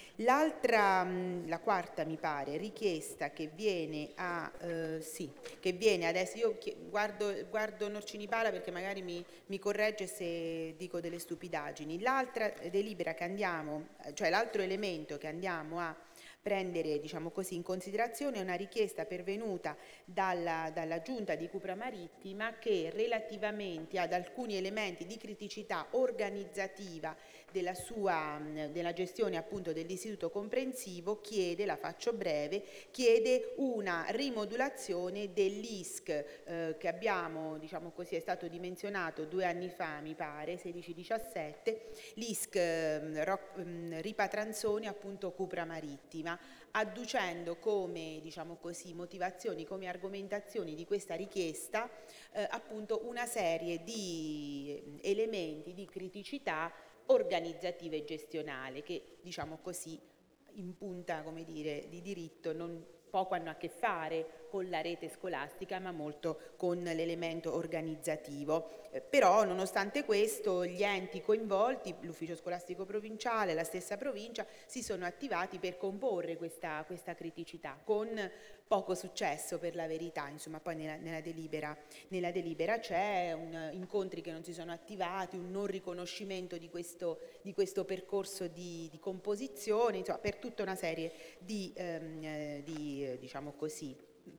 Speaker 9: L'altra, la quarta mi pare, richiesta che viene a, eh, sì, che viene adesso, io guardo, guardo Norcini Pala perché magari mi, mi corregge se dico delle stupidaggini. L'altra delibera che andiamo, cioè l'altro elemento che andiamo a prendere, diciamo così, in considerazione è una richiesta pervenuta dalla, dalla Giunta di Cupra Marittima, che relativamente ad alcuni elementi di criticità organizzativa della sua della gestione appunto dell'istituto comprensivo chiede, la faccio breve, chiede una rimodulazione dell'I S C eh, che abbiamo, diciamo così, è stato dimensionato due anni fa, mi pare, sedici diciassette, l'I S C eh, Roc, eh, Ripatranzoni appunto Cupra Marittima, adducendo come, diciamo così, motivazioni, come argomentazioni di questa richiesta eh, appunto una serie di elementi di criticità organizzativa e gestionale che, diciamo così, in punta, come dire, di diritto non poco hanno a che fare con la rete scolastica, ma molto con l'elemento organizzativo. Eh, però, nonostante questo, gli enti coinvolti, l'ufficio scolastico provinciale, la stessa provincia, si sono attivati per comporre questa, questa criticità, con poco successo per la verità. Insomma, poi nella, nella delibera, nella delibera c'è un, incontri che non si sono attivati, un non riconoscimento di questo, di questo percorso di, di composizione, insomma, per tutta una serie di, ehm, di diciamo così,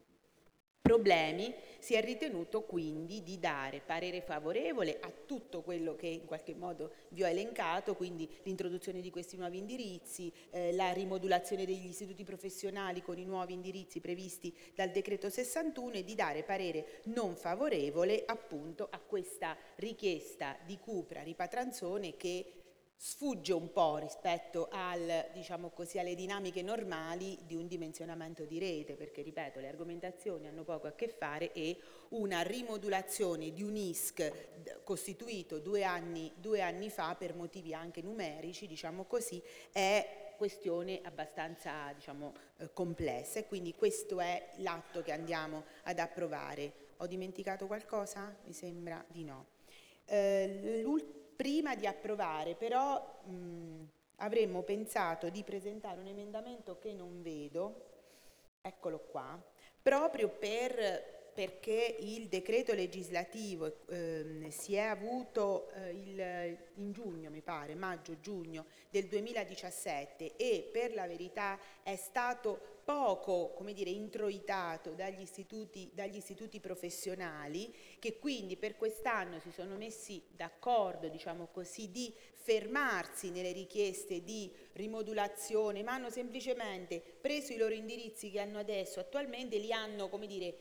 Speaker 9: problemi, si è ritenuto quindi di dare parere favorevole a tutto quello che in qualche modo vi ho elencato, quindi l'introduzione di questi nuovi indirizzi, eh, la rimodulazione degli istituti professionali con i nuovi indirizzi previsti dal decreto sessantuno, e di dare parere non favorevole appunto a questa richiesta di Cupra Ripatranzone, che sfugge un po' rispetto al, diciamo così, alle dinamiche normali di un dimensionamento di rete, perché ripeto, le argomentazioni hanno poco a che fare e una rimodulazione di un I S C costituito due anni, due anni fa per motivi anche numerici, diciamo così, è questione abbastanza, diciamo, eh, complessa, e quindi questo è l'atto che andiamo ad approvare. Ho dimenticato qualcosa? Mi sembra di no. Eh, prima di approvare però mh, avremmo pensato di presentare un emendamento che non vedo, eccolo qua, proprio per perché il decreto legislativo eh, si è avuto eh, il, in giugno, mi pare, maggio-giugno del duemiladiciassette, e per la verità è stato poco, come dire, introitato dagli istituti, dagli istituti professionali, che quindi per quest'anno si sono messi d'accordo, diciamo così, di fermarsi nelle richieste di rimodulazione, ma hanno semplicemente preso i loro indirizzi che hanno adesso attualmente e li hanno, come dire,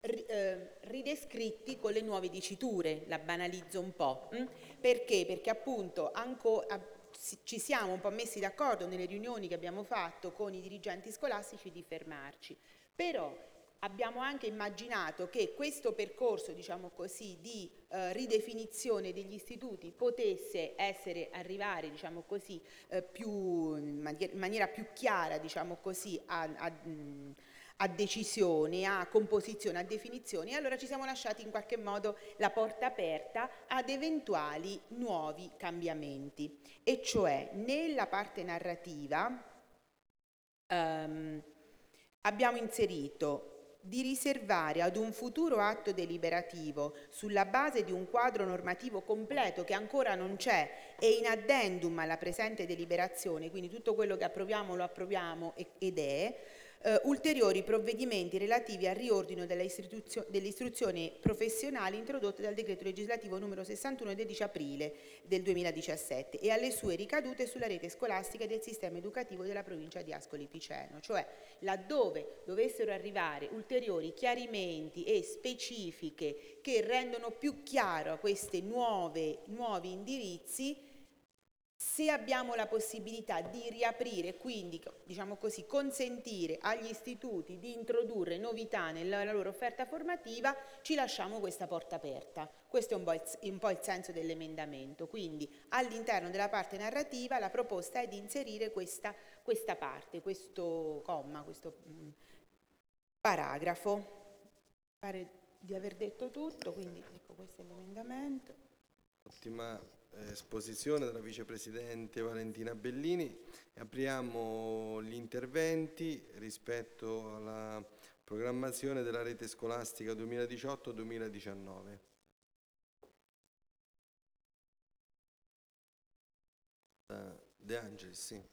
Speaker 9: ridescritti con le nuove diciture. La banalizzo un po'. Hm? Perché? Perché appunto ancora ci siamo un po' messi d'accordo nelle riunioni che abbiamo fatto con i dirigenti scolastici di fermarci, però abbiamo anche immaginato che questo percorso, diciamo così, di eh, ridefinizione degli istituti potesse essere arrivare, diciamo così, eh, più, in maniera, in maniera più chiara, diciamo così, a, a mh, a decisione, a composizione, a definizione, e allora ci siamo lasciati in qualche modo la porta aperta ad eventuali nuovi cambiamenti, e cioè nella parte narrativa ehm, abbiamo inserito di riservare ad un futuro atto deliberativo sulla base di un quadro normativo completo che ancora non c'è e in addendum alla presente deliberazione, quindi tutto quello che approviamo lo approviamo ed è, Uh, ulteriori provvedimenti relativi al riordino dell'istruzione professionale introdotte dal decreto legislativo numero sessantuno del dodici aprile del duemiladiciassette e alle sue ricadute sulla rete scolastica e del sistema educativo della provincia di Ascoli Piceno, cioè laddove dovessero arrivare ulteriori chiarimenti e specifiche che rendono più chiaro questi nuovi indirizzi, se abbiamo la possibilità di riaprire, quindi diciamo così, consentire agli istituti di introdurre novità nella loro offerta formativa, ci lasciamo questa porta aperta. Questo è un po' il, un po' il senso dell'emendamento. Quindi all'interno della parte narrativa la proposta è di inserire questa, questa parte, questo comma, questo mh, paragrafo. Pare di aver detto tutto, quindi ecco, questo è l'emendamento.
Speaker 3: Ottima esposizione della vicepresidente Valentina Bellini. Apriamo gli interventi rispetto alla programmazione della rete scolastica duemiladiciotto duemiladiciannove. De Angelis, sì.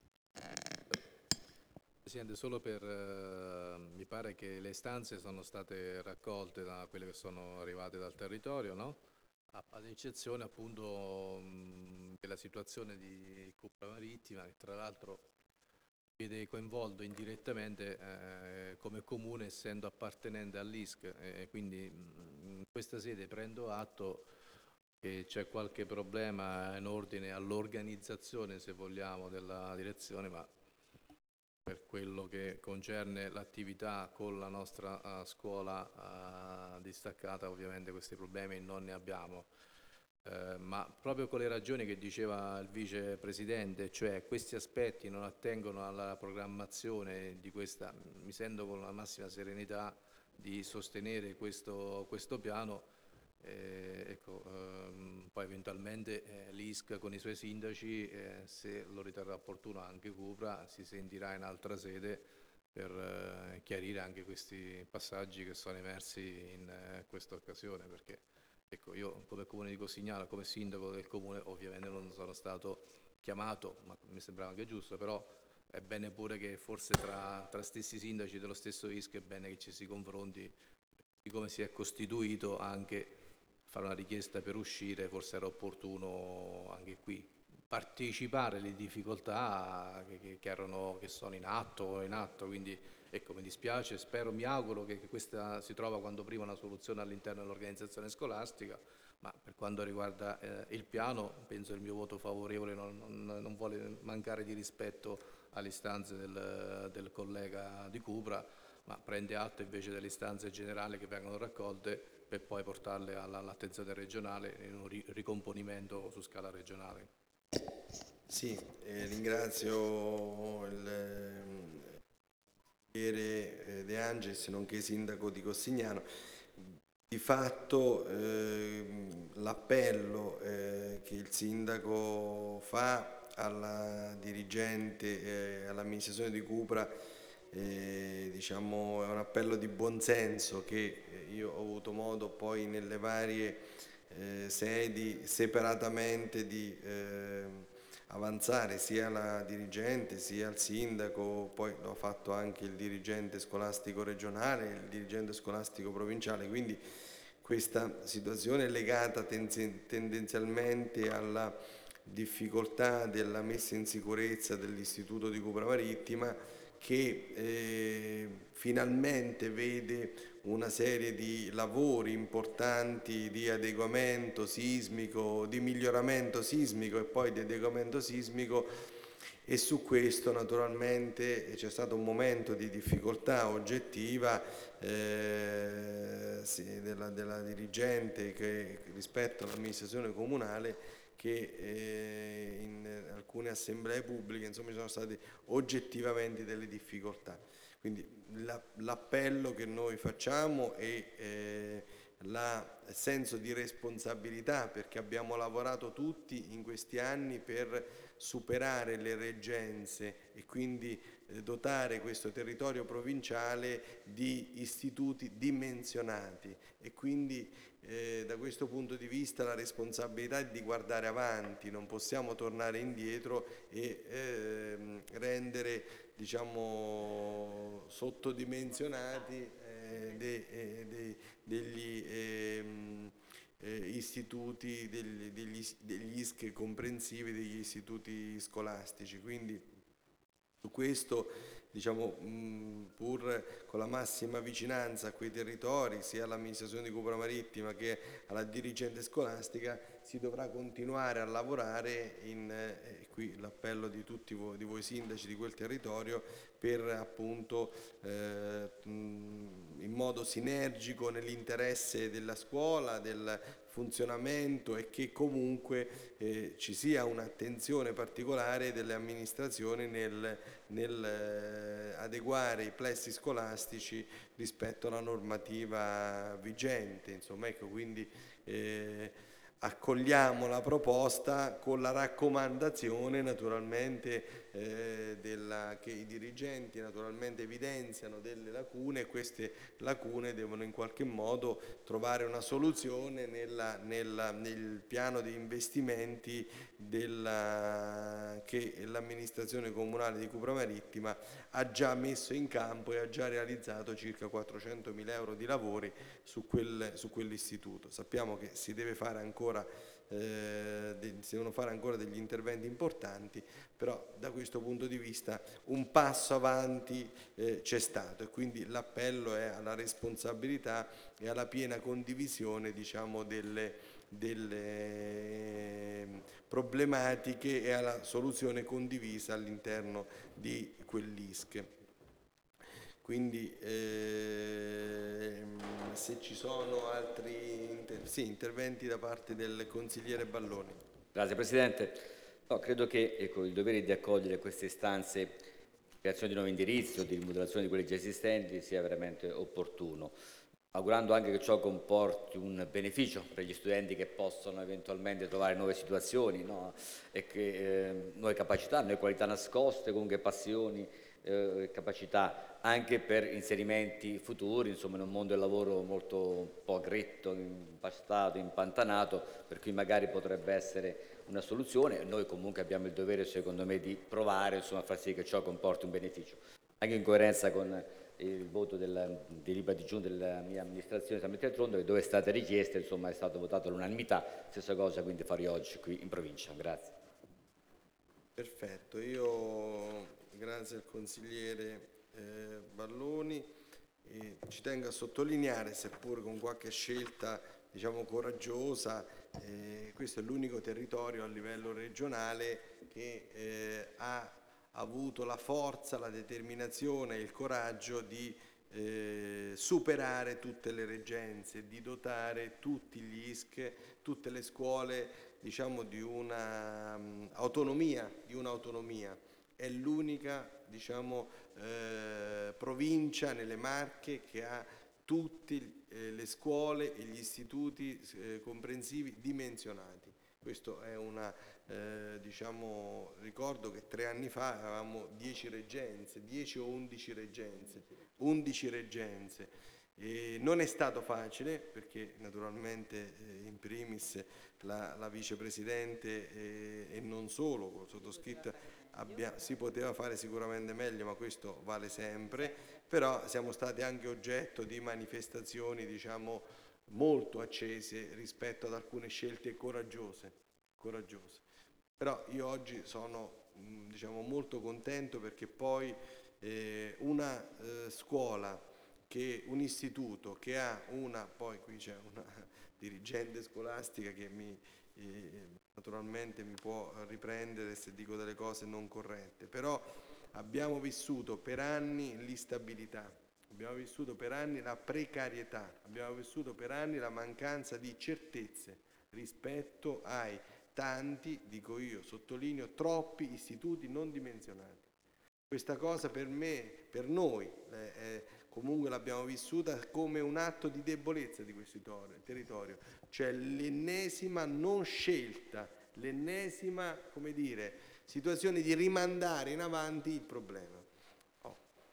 Speaker 6: Presidente, solo per, eh, mi pare che le istanze sono state raccolte da quelle che sono arrivate dal territorio, no? Ad eccezione appunto mh, della situazione di Cupra Marittima, che tra l'altro vede coinvolto indirettamente eh, come comune, essendo appartenente all'I S C, e quindi mh, in questa sede prendo atto che c'è qualche problema in ordine all'organizzazione, se vogliamo, della direzione, ma per quello che concerne l'attività con la nostra uh, scuola uh, distaccata, ovviamente questi problemi non ne abbiamo. Uh, ma proprio con le ragioni che diceva il vicepresidente, cioè questi aspetti non attengono alla programmazione di questa, mi sento con la massima serenità di sostenere questo, questo piano. Eh, ecco, ehm, poi eventualmente eh, l'I S C con i suoi sindaci, eh, se lo riterrà opportuno anche Cupra, si sentirà in altra sede per eh, chiarire anche questi passaggi che sono emersi in eh, questa occasione, perché ecco, io come Comune di Cossignano, come sindaco del Comune, ovviamente non sono stato chiamato, ma mi sembrava anche giusto, però è bene pure che forse tra, tra stessi sindaci dello stesso I S C è bene che ci si confronti di come si è costituito, anche fare una richiesta per uscire, forse era opportuno anche qui partecipare alle difficoltà che, che, che, erano, che sono in atto, in atto, quindi ecco, mi dispiace, spero, mi auguro che, che questa si trova quanto prima una soluzione all'interno dell'organizzazione scolastica, ma per quanto riguarda eh, il piano penso il mio voto favorevole non, non, non vuole mancare di rispetto alle istanze del, del collega Di Cupra, ma prende atto invece delle istanze generali che vengono raccolte per poi portarle alla, all'attenzione regionale in un ri, ricomponimento su scala regionale.
Speaker 3: Sì, eh, ringrazio il consigliere De Angelis, nonché sindaco di Cossignano. Di fatto eh, l'appello eh, che il sindaco fa alla dirigente e eh, all'amministrazione di Cupra eh, diciamo, è un appello di buonsenso che io ho avuto modo poi nelle varie eh, sedi separatamente di eh, avanzare sia alla dirigente sia al sindaco, poi l'ho fatto anche il dirigente scolastico regionale, il dirigente scolastico provinciale, quindi questa situazione è legata tendenzialmente alla difficoltà della messa in sicurezza dell'Istituto di Cupra Marittima, che eh, finalmente vede una serie di lavori importanti di adeguamento sismico, di miglioramento sismico e poi di adeguamento sismico, e su questo naturalmente c'è stato un momento di difficoltà oggettiva eh, sì, della, della dirigente che, rispetto all'amministrazione comunale, che eh, in alcune assemblee pubbliche insomma ci sono state oggettivamente delle difficoltà. Quindi la, l'appello che noi facciamo è eh, il senso di responsabilità, perché abbiamo lavorato tutti in questi anni per superare le reggenze e quindi eh, dotare questo territorio provinciale di istituti dimensionati, e quindi eh, da questo punto di vista la responsabilità è di guardare avanti, non possiamo tornare indietro e eh, rendere diciamo sottodimensionati eh, de, eh, de, degli ehm, Eh, istituti, degli, degli, degli I S C comprensivi, degli istituti scolastici. Quindi su questo, diciamo, mh, pur con la massima vicinanza a quei territori, sia all'amministrazione di Cupra Marittima che alla dirigente scolastica, si dovrà continuare a lavorare in, eh, qui l'appello di tutti voi, di voi sindaci di quel territorio, per appunto eh, in modo sinergico nell'interesse della scuola, del funzionamento, e che comunque eh, ci sia un'attenzione particolare delle amministrazioni nel, nel eh, adeguare i plessi scolastici rispetto alla normativa vigente. Insomma, ecco, quindi eh, accogliamo la proposta con la raccomandazione naturalmente eh, della, che i dirigenti naturalmente evidenziano delle lacune, e queste lacune devono in qualche modo trovare una soluzione nella, nella, nel piano di investimenti della, che l'amministrazione comunale di Cupra Marittima ha già messo in campo e ha già realizzato circa quattrocentomila euro di lavori su, quel, su quell'istituto. Sappiamo che si deve fare ancora Eh, de, si devono fare ancora degli interventi importanti, però da questo punto di vista un passo avanti eh, c'è stato, e quindi l'appello è alla responsabilità e alla piena condivisione, diciamo, delle, delle problematiche e alla soluzione condivisa all'interno di quell'I S C. Quindi ehm, se ci sono altri inter- sì, interventi da parte del consigliere Balloni.
Speaker 4: Grazie Presidente. No, credo che ecco, il dovere di accogliere queste istanze di creazione di nuovi indirizzi o di rimodulazione di quelli già esistenti sia veramente opportuno, augurando anche che ciò comporti un beneficio per gli studenti che possono eventualmente trovare nuove situazioni, no? E che eh, nuove capacità, nuove qualità nascoste, comunque passioni, eh, capacità anche per inserimenti futuri, insomma, in un mondo del lavoro molto un po' gretto, impastato, impantanato, per cui magari potrebbe essere una soluzione. Noi comunque abbiamo il dovere, secondo me, di provare, insomma, a far sì che ciò comporti un beneficio, anche in coerenza con il voto della delibera di giunta della mia amministrazione San Michele Tronto, dove è stata richiesta, insomma, è stato votato all'unanimità, stessa cosa quindi farò oggi qui in provincia. Grazie.
Speaker 3: Perfetto, io grazie al consigliere eh, Balloni, e ci tengo a sottolineare, seppur con qualche scelta diciamo, coraggiosa. Eh, questo è l'unico territorio a livello regionale che eh, ha avuto la forza, la determinazione e il coraggio di eh, superare tutte le reggenze, di dotare tutti gli I S C, tutte le scuole, diciamo, di una um, autonomia, di un'autonomia. È l'unica, diciamo, eh, provincia nelle Marche che ha tutte eh, le scuole e gli istituti eh, comprensivi dimensionati. Questo è una, eh, diciamo, ricordo che tre anni fa avevamo dieci reggenze, dieci o undici reggenze, undici reggenze. E non è stato facile perché naturalmente eh, in primis la, la vicepresidente eh, e non solo, con sottoscritta abbia, si poteva fare sicuramente meglio, ma questo vale sempre, però siamo stati anche oggetto di manifestazioni, diciamo, molto accese rispetto ad alcune scelte coraggiose, coraggiose. Però io oggi sono mh, diciamo, molto contento perché poi eh, una eh, scuola, che un istituto che ha una, poi qui c'è una dirigente scolastica che mi, eh, naturalmente mi può riprendere se dico delle cose non corrette, però abbiamo vissuto per anni l'instabilità, abbiamo vissuto per anni la precarietà, abbiamo vissuto per anni la mancanza di certezze rispetto ai tanti, dico io, sottolineo, troppi istituti non dimensionati. Questa cosa per me, per noi, eh, eh, comunque l'abbiamo vissuta come un atto di debolezza di questo territorio, cioè l'ennesima non scelta, l'ennesima, come dire, situazione di rimandare in avanti il problema. Oh.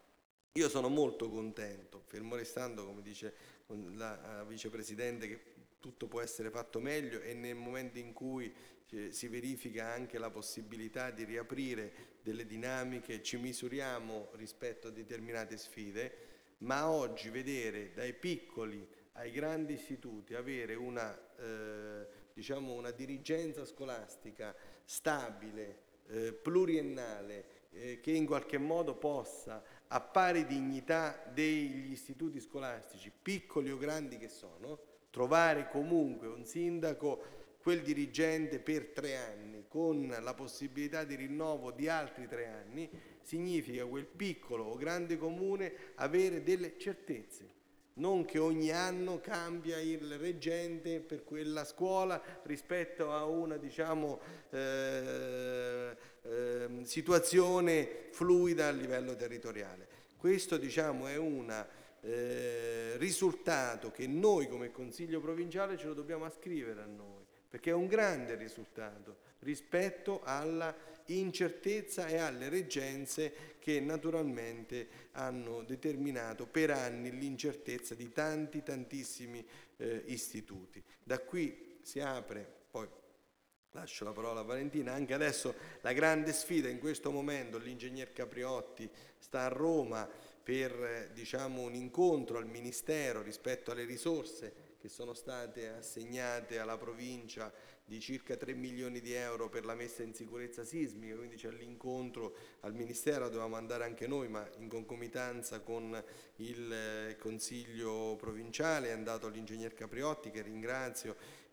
Speaker 3: Io sono molto contento, fermo restando, come dice la, la vicepresidente, che tutto può essere fatto meglio e nel momento in cui eh, si verifica anche la possibilità di riaprire delle dinamiche, ci misuriamo rispetto a determinate sfide, ma oggi vedere dai piccoli ai grandi istituti avere una, eh, diciamo una dirigenza scolastica stabile, eh, pluriennale, eh, che in qualche modo possa, a pari dignità degli istituti scolastici, piccoli o grandi che sono, trovare comunque un sindaco, quel dirigente per tre anni, con la possibilità di rinnovo di altri tre anni, significa quel piccolo o grande comune avere delle certezze, non che ogni anno cambia il reggente per quella scuola rispetto a una, diciamo, eh, eh, situazione fluida a livello territoriale. Questo, diciamo, è un eh, risultato che noi come Consiglio provinciale ce lo dobbiamo ascrivere a noi, perché è un grande risultato rispetto alla incertezza e alle reggenze che naturalmente hanno determinato per anni l'incertezza di tanti, tantissimi eh, istituti. Da qui si apre, poi lascio la parola a Valentina, anche adesso la grande sfida in questo momento, l'ingegner Capriotti sta a Roma per eh, diciamo, un incontro al Ministero rispetto alle risorse che sono state assegnate alla provincia di circa tre milioni di euro per la messa in sicurezza sismica, quindi c'è l'incontro al Ministero, dovevamo andare anche noi, ma in concomitanza con il Consiglio provinciale è andato l'ingegner Capriotti, che ringrazio,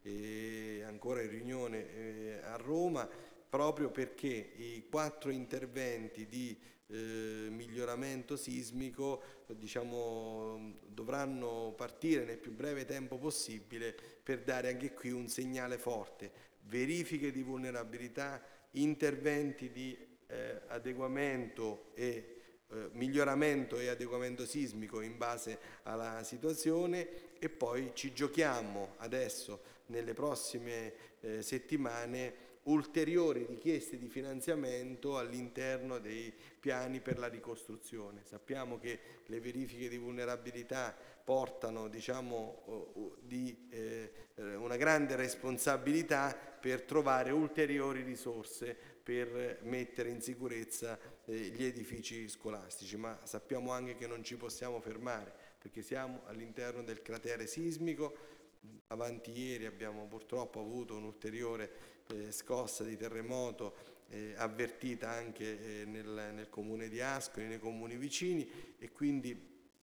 Speaker 3: e ancora in riunione eh, a Roma, proprio perché i quattro interventi di eh, miglioramento sismico diciamo, dovranno partire nel più breve tempo possibile per dare anche qui un segnale forte, verifiche di vulnerabilità, interventi di eh, adeguamento e eh, miglioramento e adeguamento sismico in base alla situazione, e poi ci giochiamo adesso nelle prossime eh, settimane ulteriori richieste di finanziamento all'interno dei piani per la ricostruzione. Sappiamo che le verifiche di vulnerabilità portano, diciamo, di eh, una grande responsabilità per trovare ulteriori risorse per mettere in sicurezza eh, gli edifici scolastici, ma sappiamo anche che non ci possiamo fermare perché siamo all'interno del cratere sismico. Avanti ieri abbiamo purtroppo avuto un'ulteriore eh, scossa di terremoto eh, avvertita anche eh, nel, nel comune di Ascoli, nei comuni vicini, e quindi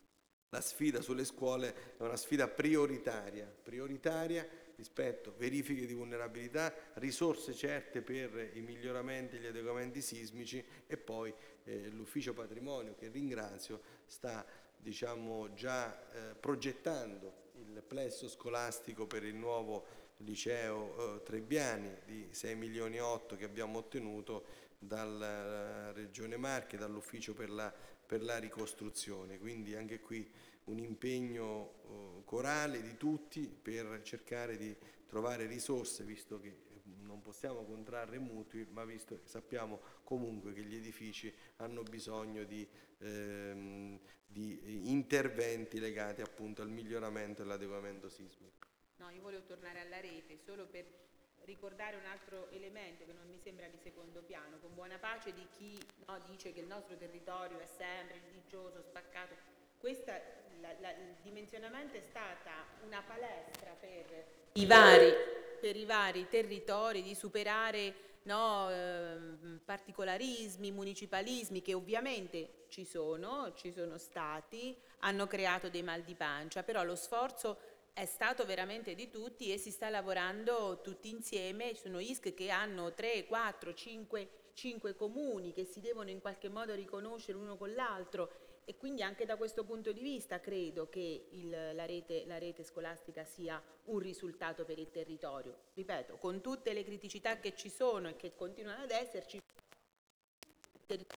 Speaker 3: la sfida sulle scuole è una sfida prioritaria, prioritaria rispetto a verifiche di vulnerabilità, risorse certe per i miglioramenti e gli adeguamenti sismici e poi eh, l'ufficio patrimonio, che ringrazio, sta diciamo, già eh, progettando il plesso scolastico per il nuovo liceo eh, Trebbiani di sei milioni e otto che abbiamo ottenuto dalla Regione Marche, dall'ufficio per la, per la ricostruzione. Quindi anche qui un impegno eh, corale di tutti per cercare di trovare risorse, visto che non possiamo contrarre mutui, ma visto che sappiamo comunque che gli edifici hanno bisogno di, ehm, di interventi legati appunto al miglioramento e all'adeguamento sismico.
Speaker 7: No, io volevo tornare alla rete solo per ricordare un altro elemento che non mi sembra di secondo piano, con buona pace di chi no, dice che il nostro territorio è sempre religioso, spaccato. Questa, la, la, il dimensionamento è stata una palestra per i vari, per i vari territori di superare no, eh, particolarismi, municipalismi che ovviamente ci sono, ci sono stati, hanno creato dei mal di pancia, però lo sforzo è stato veramente di tutti e si sta lavorando tutti insieme. Ci sono I S C che hanno tre, quattro, cinque, cinque comuni che si devono in qualche modo riconoscere l'uno con l'altro e quindi anche da questo punto di vista credo che il, la, rete, la rete scolastica sia un risultato per il territorio. Ripeto, con tutte le criticità che ci sono e che continuano ad esserci, il territorio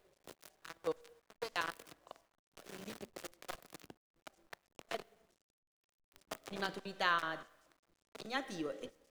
Speaker 7: di maturità impegnativo.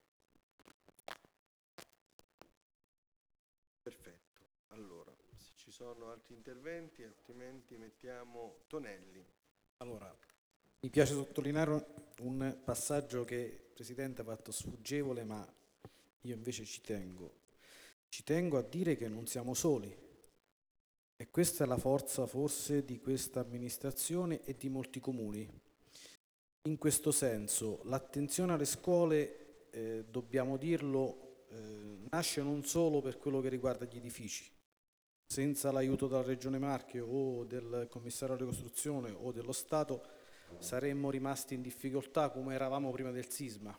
Speaker 3: Perfetto, allora se ci sono altri interventi, altrimenti mettiamo Tonelli.
Speaker 2: Allora, mi piace sottolineare un passaggio che il Presidente ha fatto sfuggevole, ma io invece ci tengo. Ci tengo a dire che non siamo soli e questa è la forza forse di questa amministrazione e di molti comuni. In questo senso, l'attenzione alle scuole, eh, dobbiamo dirlo, eh, nasce non solo per quello che riguarda gli edifici. Senza l'aiuto della Regione Marche o del Commissario alla Ricostruzione o dello Stato saremmo rimasti in difficoltà come eravamo prima del sisma.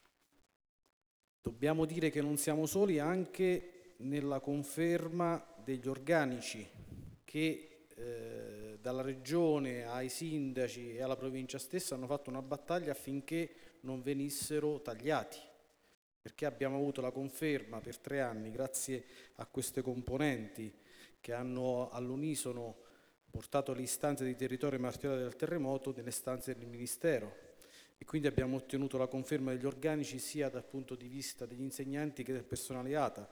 Speaker 2: Dobbiamo dire che non siamo soli anche nella conferma degli organici che Eh, dalla regione ai sindaci e alla provincia stessa hanno fatto una battaglia affinché non venissero tagliati, perché abbiamo avuto la conferma per tre anni grazie a queste componenti che hanno all'unisono portato le istanze di territorio martoriato dal terremoto nelle stanze del Ministero e quindi abbiamo ottenuto la conferma degli organici sia dal punto di vista degli insegnanti che del personale A T A.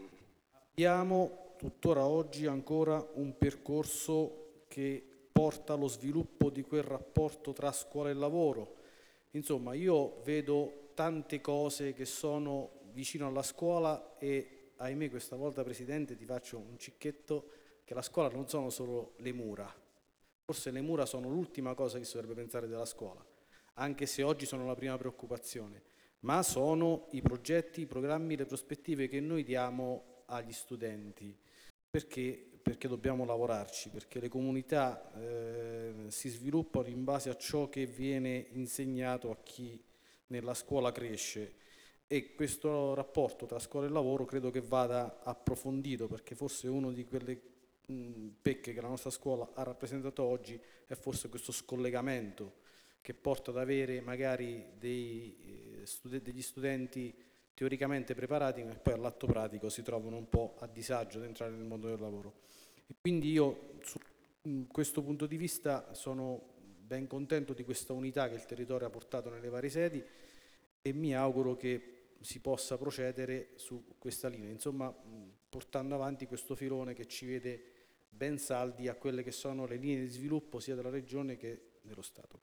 Speaker 2: Abbiamo tuttora oggi ancora un percorso che porta allo sviluppo di quel rapporto tra scuola e lavoro. Insomma, io vedo tante cose che sono vicino alla scuola e, ahimè, questa volta, Presidente, ti faccio un cicchetto, che la scuola non sono solo le mura. Forse le mura sono l'ultima cosa che si dovrebbe pensare della scuola, anche se oggi sono la prima preoccupazione, ma sono i progetti, i programmi, le prospettive che noi diamo agli studenti. Perché? Perché dobbiamo lavorarci, perché le comunità eh, si sviluppano in base a ciò che viene insegnato a chi nella scuola cresce e questo rapporto tra scuola e lavoro credo che vada approfondito, perché forse una di quelle mh, pecche che la nostra scuola ha rappresentato oggi è forse questo scollegamento che porta ad avere magari dei, eh, stud- degli studenti teoricamente preparati, ma poi all'atto pratico si trovano un po' a disagio ad entrare nel mondo del lavoro. E quindi io su questo punto di vista sono ben contento di questa unità che il territorio ha portato nelle varie sedi e mi auguro che si possa procedere su questa linea, insomma portando avanti questo filone che ci vede ben saldi a quelle che sono le linee di sviluppo sia della Regione che dello Stato.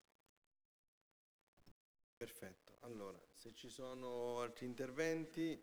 Speaker 3: Perfetto, allora se ci sono altri interventi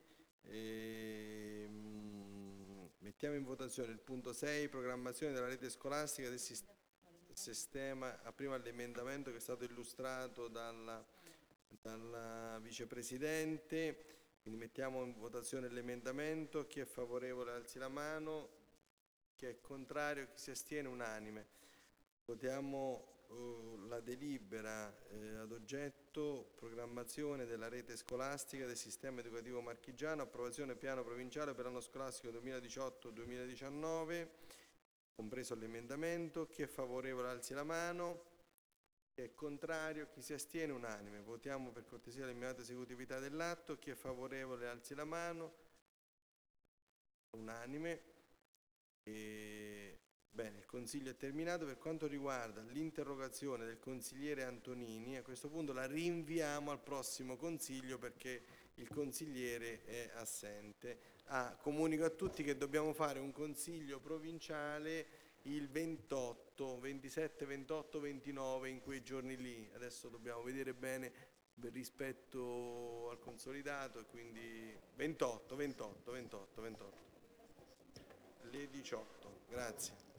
Speaker 3: ehm, mettiamo in votazione il punto sei, programmazione della rete scolastica del sistema, a prima l'emendamento che è stato illustrato dalla, dalla vicepresidente, quindi mettiamo in votazione l'emendamento, chi è favorevole alzi la mano, chi è contrario, chi si astiene unanime. Votiamo oh, la delibera eh, ad oggetto programmazione della rete scolastica del sistema educativo marchigiano, approvazione piano provinciale per l'anno scolastico duemiladiciotto duemiladiciannove, compreso l'emendamento. Chi è favorevole alzi la mano, chi è contrario, chi si astiene, unanime. Votiamo per cortesia l'immediata esecutività dell'atto. Chi è favorevole alzi la mano, unanime. E... Bene, il Consiglio è terminato. Per quanto riguarda l'interrogazione del consigliere Antonini, a questo punto la rinviamo al prossimo Consiglio perché il consigliere è assente. Ah, comunico a tutti che dobbiamo fare un Consiglio provinciale il ventotto, ventisette, ventotto, ventinove, in quei giorni lì. Adesso dobbiamo vedere bene rispetto al consolidato, e quindi ventotto, ventotto, ventotto, ventotto. Le diciotto. Grazie.